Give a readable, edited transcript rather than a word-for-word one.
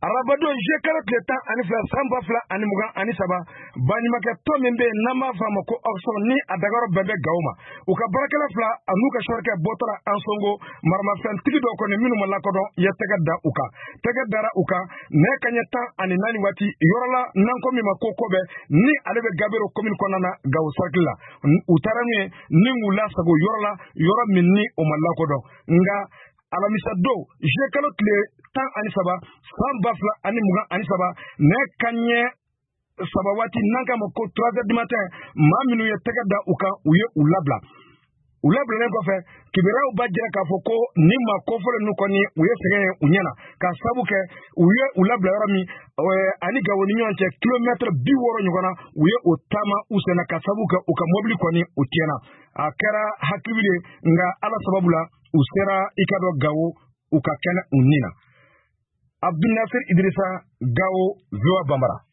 Arabado jekara kletan ani fila samba fila ani mugan ani saba banimakɛ tɔ min bɛ n'an b'a fɔ a ma ko Oxfam ni a dagayɔrɔ bɛɛ bɛ Gawo ma u ka baarakɛla fila an'u ka sɔrɔkɛ bɔtɔla Ansongo maramafɛntigi dɔ kɔni minnu ma lakodɔn ye tɛgɛ da u kan tɛgɛ dara u kan nɛgɛ kanɲɛ 14 waati yɔrɔ la n'an ko min ma ko Kobɛ ni ale bɛ Gabero commune kɔnɔna na Gawo cercle la u taara n'u ye ni k'u lasago yɔrɔ la yɔrɔ min ni o ma lakodɔn nka alamisa don jekalo tile 13 san 2023 ne kanɲɛ 3 waati n'an k'a ma ko 3 heures du matin maa minnu ye tɛgɛ da u kan u ye u labila u labilalen kɔfɛ kiberaw b'a jira k'a fɔ ko ni maa kofɔlen ninnu kɔni u ye sɛgɛn u ɲɛna ka sabu kɛ u ye u labila yɔrɔ min ani Gawo ni ɲɔgɔn cɛ kilomètre 60 ɲɔgɔn na u ye o taama u senna ka sabu kɛ u ka mobili kɔni u tiɲɛna a kɛra hakili de nka ala sababu la u sera i ka dɔn Gawo u ka kɛnɛ u ni na Abdou Nasser Idrissa Gawo VOA Bambara